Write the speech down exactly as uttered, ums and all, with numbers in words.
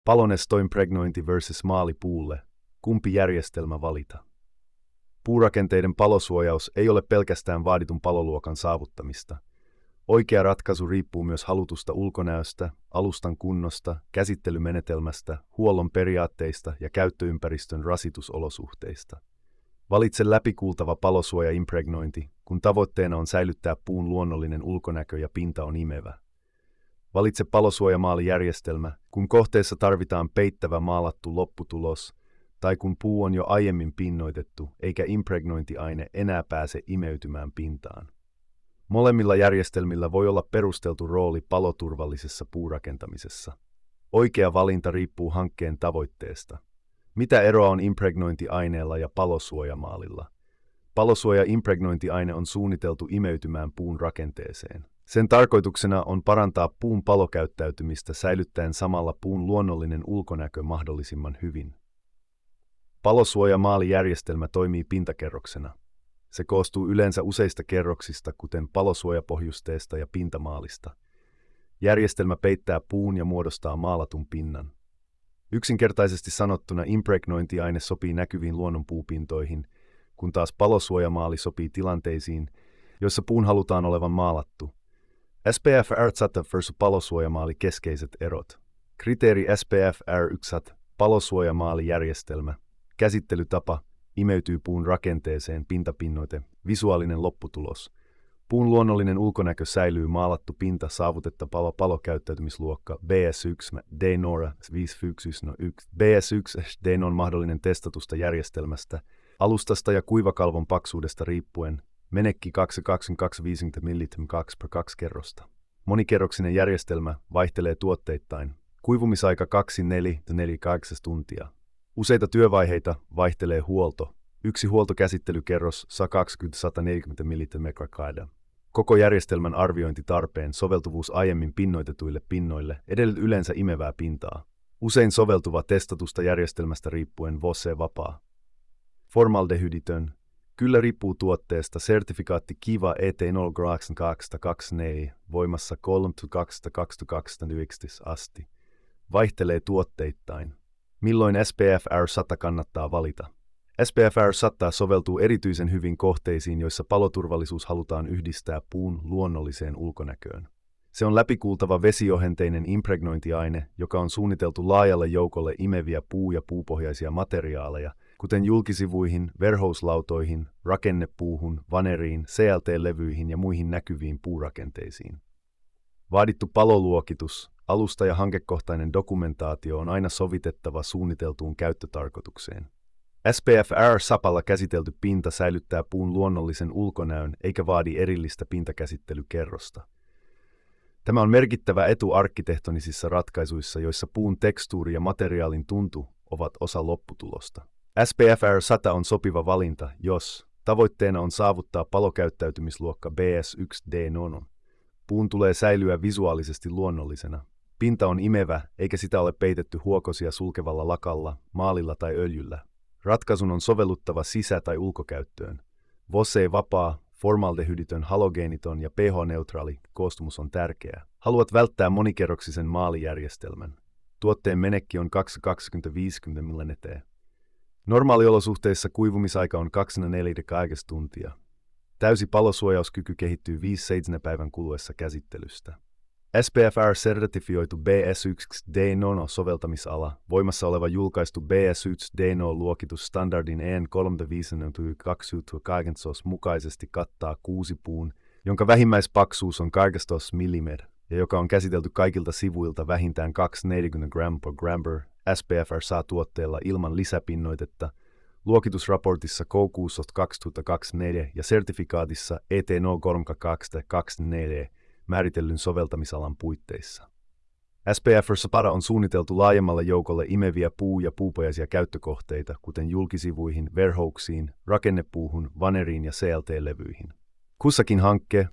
Palonestoimpregnointi versus maalipuulle. Kumpi järjestelmä valita? Puurakenteiden palosuojaus ei ole pelkästään vaaditun paloluokan saavuttamista. Oikea ratkaisu riippuu myös halutusta ulkonäöstä, alustan kunnosta, käsittelymenetelmästä, huollon periaatteista ja käyttöympäristön rasitusolosuhteista. Valitse läpikuultava palosuojaimpregnointi, kun tavoitteena on säilyttää puun luonnollinen ulkonäkö ja pinta on imevä. Valitse palosuojamaalijärjestelmä, kun kohteessa tarvitaan peittävä maalattu lopputulos, tai kun puu on jo aiemmin pinnoitettu, eikä impregnointiaine enää pääse imeytymään pintaan. Molemmilla järjestelmillä voi olla perusteltu rooli paloturvallisessa puurakentamisessa. Oikea valinta riippuu hankkeen tavoitteesta. Mitä eroa on impregnointiaineella ja palosuojamaalilla? Palosuojaimpregnointiaine on suunniteltu imeytymään puun rakenteeseen. Sen tarkoituksena on parantaa puun palokäyttäytymistä säilyttäen samalla puun luonnollinen ulkonäkö mahdollisimman hyvin. Palosuojamaalijärjestelmä toimii pintakerroksena. Se koostuu yleensä useista kerroksista, kuten palosuojapohjusteesta ja pintamaalista. Järjestelmä peittää puun ja muodostaa maalatun pinnan. Yksinkertaisesti sanottuna impregnointiaine sopii näkyviin luonnonpuupintoihin, kun taas palosuojamaali sopii tilanteisiin, joissa puun halutaan olevan maalattu. S P F R yksi versus palosuojamaali keskeiset erot. Kriteeri S P F R yksi palosuojamaalijärjestelmä. Käsittelytapa. Imeytyy puun rakenteeseen, pintapinnoite, visuaalinen lopputulos. Puun luonnollinen ulkonäkö säilyy, maalattu pinta saavutettava palokäyttäytymisluokka B S yksi D Nora viisi yksi yksi B S yksi D on mahdollinen testatusta järjestelmästä, alustasta ja kuivakalvon paksuudesta riippuen, menekki kaksi kaksikymmentä millimetriä kaksi per kaksi kerrosta. Monikerroksinen järjestelmä vaihtelee tuotteittain. Kuivumisaika kaksi neljä neljä kahdeksan tuntia. Useita työvaiheita vaihtelee huolto. Yksi huoltokäsittelykerros sata kaksikymmentä sata neljäkymmentä millimetriä. Koko järjestelmän arviointitarpeen soveltuvuus aiemmin pinnoitetuille pinnoille edellyt yleensä imevää pintaa. Usein soveltuva testatusta järjestelmästä riippuen V O C vapaa. Formaldehyditön. Kyllä riippuu tuotteesta. Sertifikaatti Kiva E T nolla kaksisataakaksikymmentäneljä voimassa kolme kaksituhattakaksikymmentäyhdeksän asti. Vaihtelee tuotteittain. Milloin S P F R sata kannattaa valita? S P F R sata soveltuu erityisen hyvin kohteisiin, joissa paloturvallisuus halutaan yhdistää puun luonnolliseen ulkonäköön. Se on läpikuultava vesiohenteinen impregnointiaine, joka on suunniteltu laajalle joukolle imeviä puu- ja puupohjaisia materiaaleja, kuten julkisivuihin, verhouslautoihin, rakennepuuhun, vaneriin, C L T-levyihin ja muihin näkyviin puurakenteisiin. Vaadittu paloluokitus, alusta ja hankekohtainen dokumentaatio on aina sovitettava suunniteltuun käyttötarkoitukseen. S P F R-sapalla käsitelty pinta säilyttää puun luonnollisen ulkonäön eikä vaadi erillistä pintakäsittelykerrosta. Tämä on merkittävä etu arkkitehtonisissa ratkaisuissa, joissa puun tekstuuri ja materiaalin tuntu ovat osa lopputulosta. S P F R sata on sopiva valinta, jos tavoitteena on saavuttaa palokäyttäytymisluokka B S yksi D nono. Puun tulee säilyä visuaalisesti luonnollisena. Pinta on imevä, eikä sitä ole peitetty huokosia sulkevalla lakalla, maalilla tai öljyllä. Ratkaisun on sovelluttava sisä- tai ulkokäyttöön. V O C-vapaa, formaldehyditön, halogeeniton ja pH-neutraali koostumus on tärkeää. Haluat välttää monikerroksisen maalijärjestelmän. Tuotteen menekki on kaksi kaksikymmentä viisikymmentä millimetriä. Normaaliolosuhteissa kuivumisaika on kaksi neljä kahdeksan tuntia. Täysi palosuojauskyky kehittyy viisi seitsemän päivän kuluessa käsittelystä. S P F R-sertifioitu B S yksi D nono soveltamisala, voimassa oleva julkaistu B S yksi D nono luokitus standardin E N kolmekymmentäviisi kaksituhattakahdeksantoista mukaisesti kattaa kuusipuun, jonka vähimmäispaksuus on kaksitoista millimetriä ja joka on käsitelty kaikilta sivuilta vähintään kaksisataaneljäkymmentä gram per gram per S P F R saa tuotteella ilman lisäpinnoitetta, luokitusraportissa K kuusi kaksituhattakaksikymmentäneljä ja sertifikaatissa E T nolla kolme kaksituhattakaksikymmentäneljä määritellyn soveltamisalan puitteissa. S P F R sata on suunniteltu laajemmalle joukolle imeviä puu- ja puupohjaisia käyttökohteita, kuten julkisivuihin, verhouksiin, rakennepuuhun, vaneriin ja C L T-levyihin. Kussakin hankke